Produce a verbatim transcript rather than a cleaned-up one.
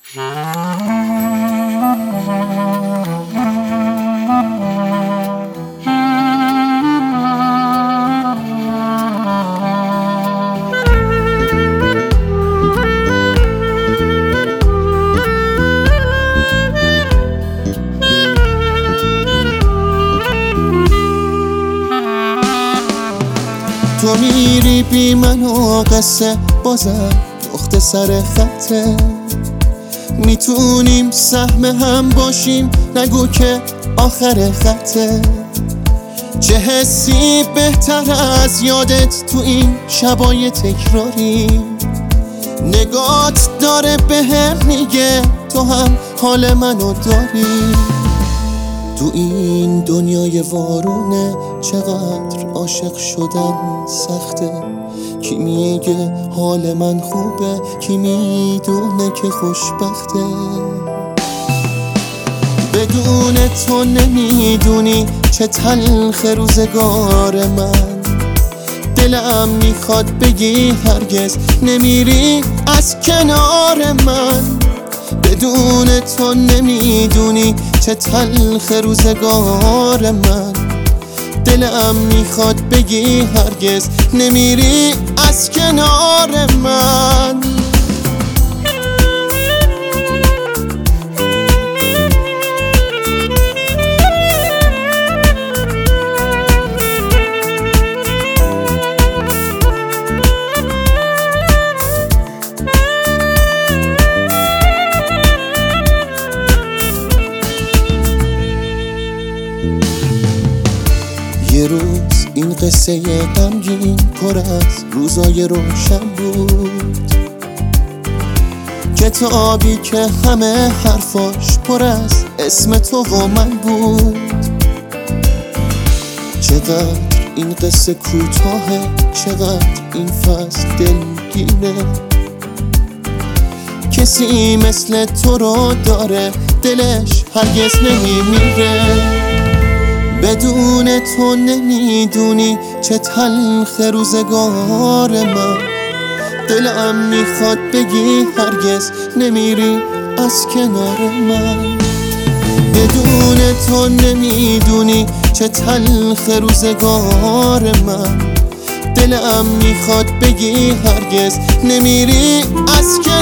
تو میری بی من و قصه بازم نقطه سر خطه، میتونیم سهم هم باشیم نگو که آخر خطه. چه حسی بهتر از یادت تو این شبای تکراری، نگات داره به هم میگه تو هم حال منو داری. تو این دنیای وارونه چقدر عاشق شدن سخته، کی میگه حال من خوبه کی میدونه که خوشبخته. بدون تو نمیدونی چه تلخ روزگار من، دلم میخواد بگی هرگز نمیری از کنار من. بدون تو نمیدونی چه تلخ روزگار من، دلم میخواد بگی هرگز نمیری از کنار من. یه روز این قصه غمگین پر از روزای روشن بود، کتابی که همه حرفاش پر از اسم تو و من بود. چقدر این قصه کوتاهه چقدر این فصل دلگیره، کسی مثل تو رو داره دلش هرگز نمیمیره. بدون تو نمیدونی چه تلخ روزگار من، دلم میخواد بگی هرگز نمیری از کنار من. بدون تو نمیدونی چه تلخ روزگار من، دلم میخواد بگی هرگز نمیری از کنار من.